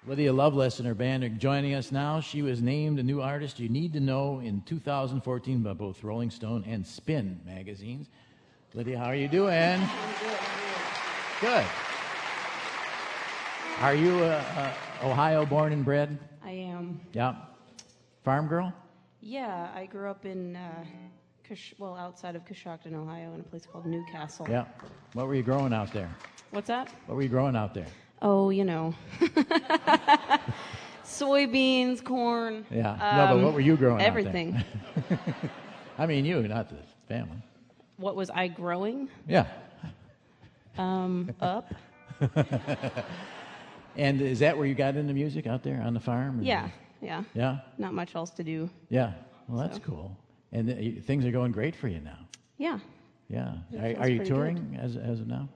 Lydia Loveless and her band are joining us now. She was named a new artist you need to know in 2014 by both Rolling Stone and Spin magazines. Lydia, how are you doing? I'm good. Are you Ohio born and bred? I am. Yeah. Farm girl? Yeah, I grew up in, outside of Coshocton, Ohio, in a place called Newcastle. Yeah. What were you growing out there? What's that? What were you growing out there? Oh, you know. Soybeans, corn. Yeah. No, but what were you growing everything. out there? I mean you, not the family. What was I growing? Yeah. Up. And is that where you got into music, out there on the farm? Yeah. Yeah? Not much else to do. Yeah. Well, that's cool. And things are going great for you now. Yeah. Yeah. It Are you feels pretty touring as of now?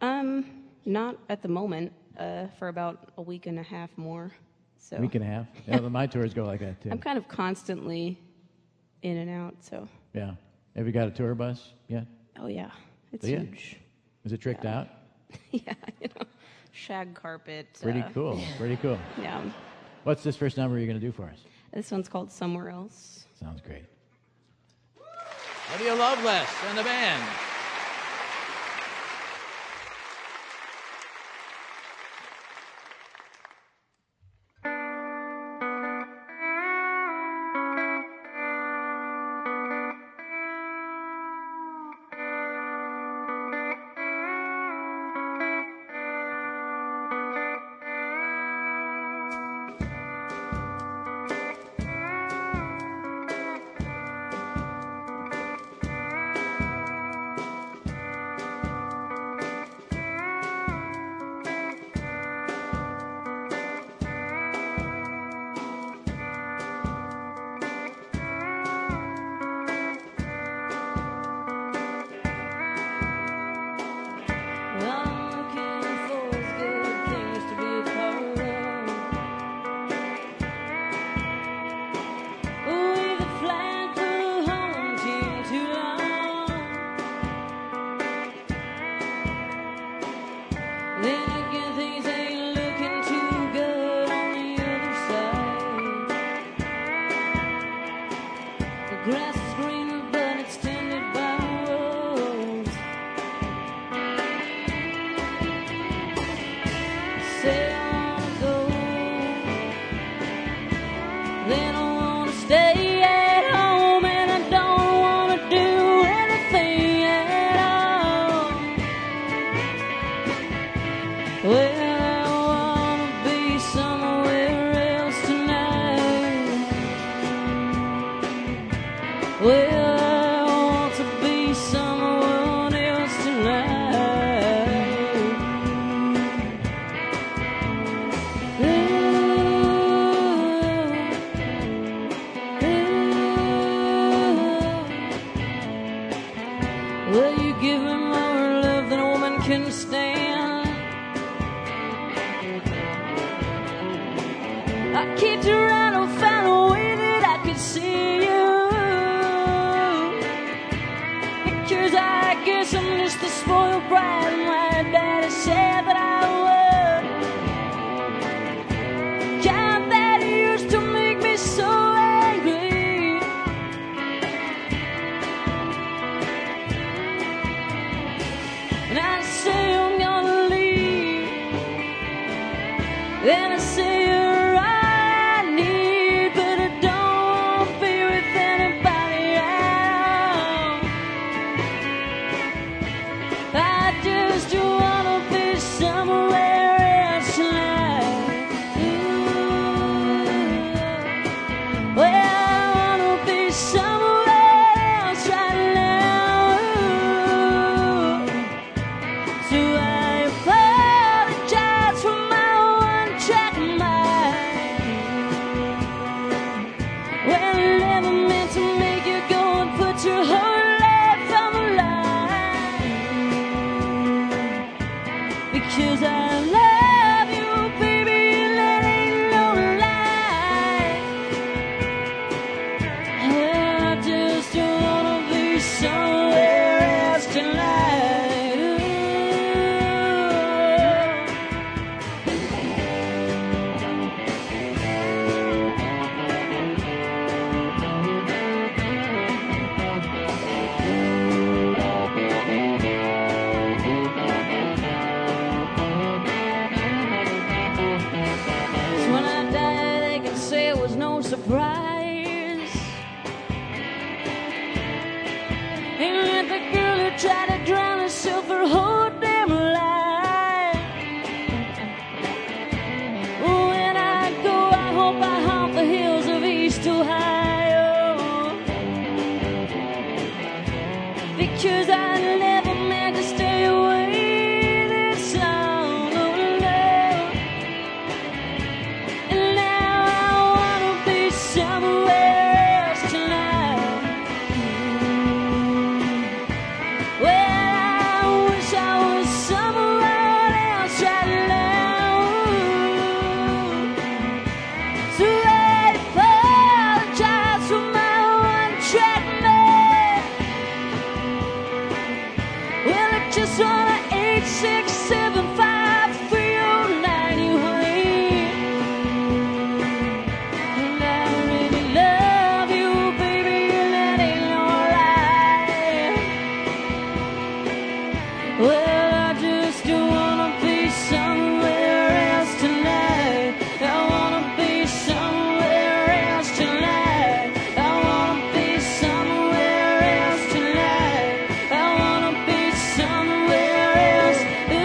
Not at the moment. For about a week and a half more. So Week and a half? Yeah, my tours go like that, too. I'm kind of constantly in and out, so. Yeah. Have you got a tour bus yet? Oh, yeah. It's Do you? huge. Is it tricked out? Yeah, shag carpet. Pretty cool. Pretty cool. Yeah. What's this first number you're going to do for us? This one's called Somewhere Else. Sounds great. Lydia Loveless and the band. So I apologize for my one-track mind. price. And let the girl who tried to drown herself her whole damn life. When I go, I hope I haunt the hills of East Ohio, because I never meant to stay away this long. Oh no. And now I wanna be somewhere else tonight. Well, I wish I was someone else right now. So I apologize for my one-track mind. Well, I just wanna 8675309 you, honey. And I really love you, baby, and that ain't no lie. Well, I just wanna be somewhere else tonight. I wanna be somewhere else tonight. I wanna be somewhere else tonight. I wanna be somewhere else.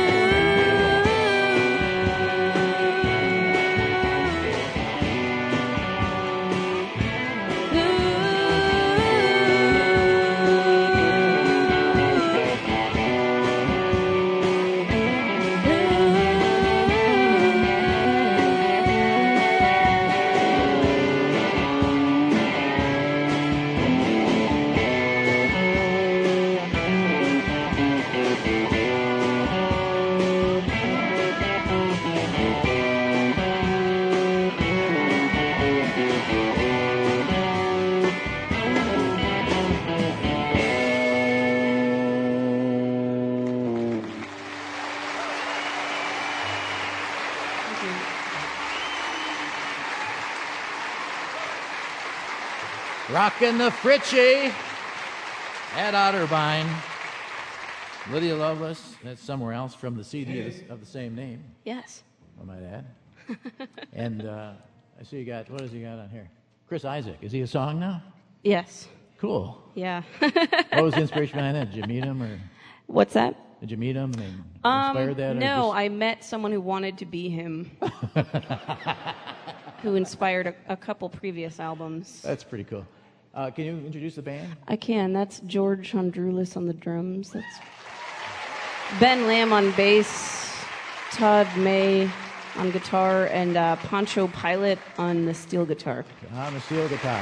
Rockin' the Fritchie at Otterbein. Lydia Lovelace, that's somewhere else from the CD of the same name, Yes. I might add. And I see you got, what has he got on here? Chris Isaac. Is he a song now? Yes. Cool. Yeah. What was the inspiration behind that? Did you meet him, or What's that? did you meet him and inspired that? or No, just- I met someone who wanted to be him, who inspired a couple previous albums. That's pretty cool. Can you introduce the band? I can. That's George Hondrulis on the drums. That's Ben Lamb on bass, Todd May on guitar, and Pancho Pilot on the steel guitar. On the steel guitar.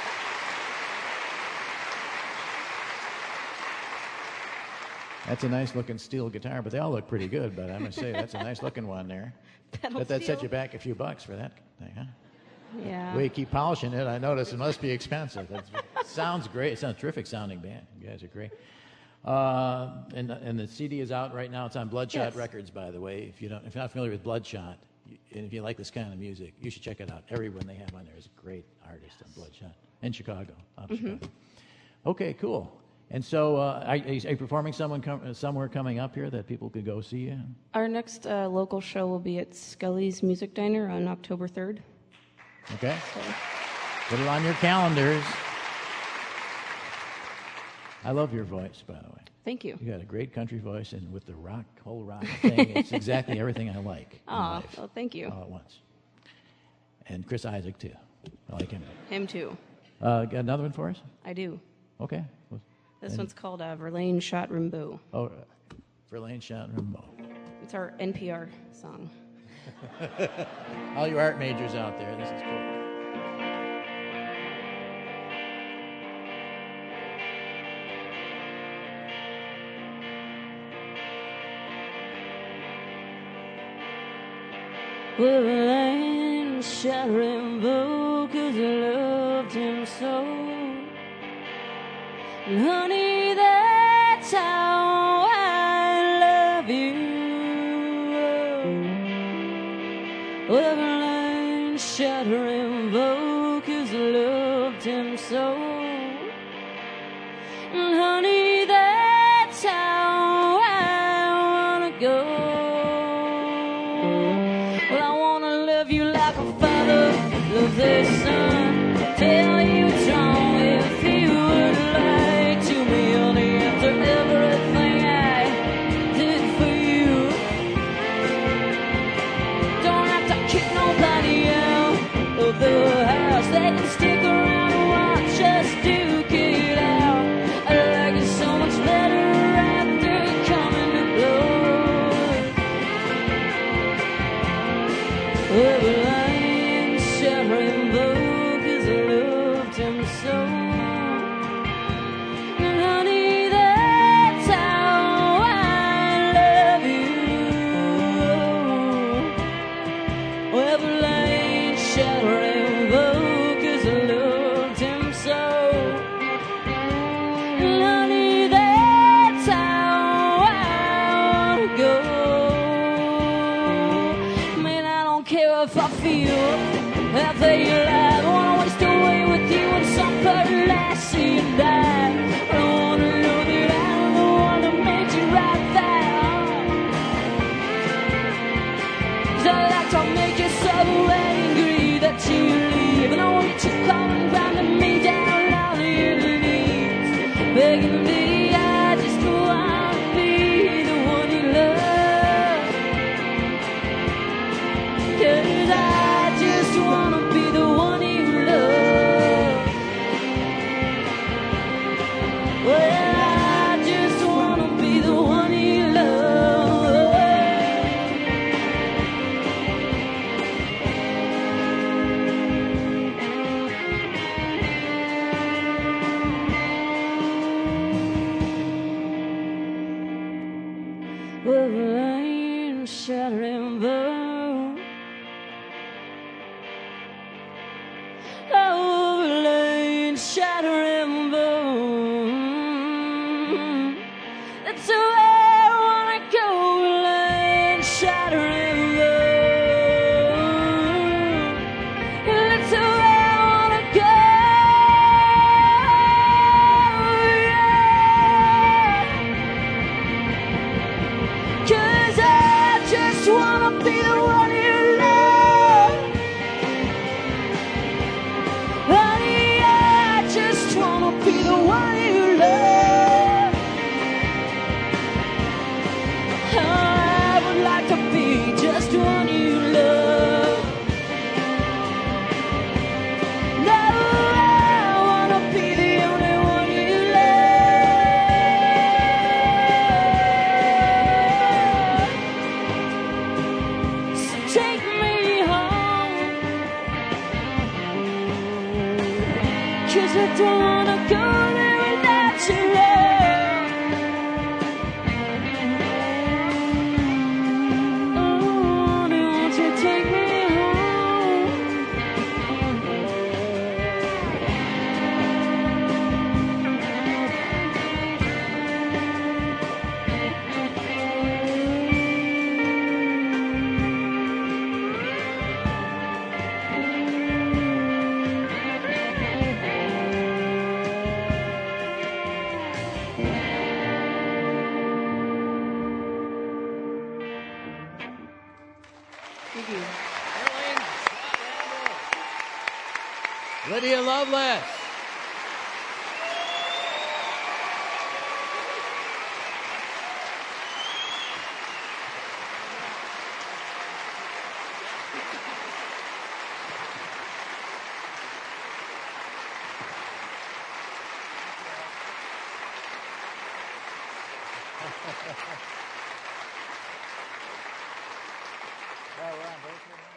That's a nice looking steel guitar, but they all look pretty good. But I must say, that's a nice looking one there. Pedal That set steel. you back a few bucks for that thing, huh? Yeah. The way you keep polishing it, I notice it must be expensive. It sounds great. It sounds a terrific sounding band. You guys are great. And the CD is out right now. It's on Bloodshot Yes. Records, by the way. If you're not familiar with Bloodshot, and if you like this kind of music, you should check it out. Everyone they have on there is a great artist on Bloodshot in Chicago, out of Chicago. Okay, cool. And so, are you performing somewhere coming up here that people could go see you? Our next local show will be at Scully's Music Diner on October 3rd. Okay, So, put it on your calendars. I love your voice, by the way. thank you. You got a great country voice, and with the whole rock thing, it's exactly everything I like in Aw, life. well, thank you. All at once. And Chris Isaac, too. I like him. Him too. Got another one for us? I do. Okay. This one's called Verlaine Shot Rimbaud. Oh, Verlaine Shot Rimbaud. It's our NPR song. All you art majors out there, this is cool. Verlaine shot Rimbaud 'cause I loved him so. And honey, that's how I love you. Well, Verlaine shot Rimbaud 'cause I loved him so. And honey, that's how I wanna go. Well, I wanna love you like a father loves his son. rainbow, 'cause I loved him so. And honey, that's how I love you. Well, the light shine rainbow, 'cause I loved him so. And honey, that's how I wanna go. Man, I don't care if I feel half of your life. I wanna waste away with you in some pretty lassie and die. I don't wanna know that I'm the one that made you right there. 'Cause I like to make you so angry that you leave. And I want you to come and grinding me down on your knees, begging me. I just wanna be the one you love. 'Cause I just wanna be the one you love. Well, I just wanna be the one you love. Well, the rain shattering burn. Oh, the rain shattering burn. That's where I wanna go. The rain shattering burn. That's where I wanna go. Yeah. 'Cause I just wanna be the one you love. Honey, I just wanna be the one you love. I would like to be just the one you love. No, I wanna be the only one you love. So take me home, 'cause I don't wanna go there without your love. Oh, won't you take me home? Thank you. Lydia Loveless. Well, we're on both of them.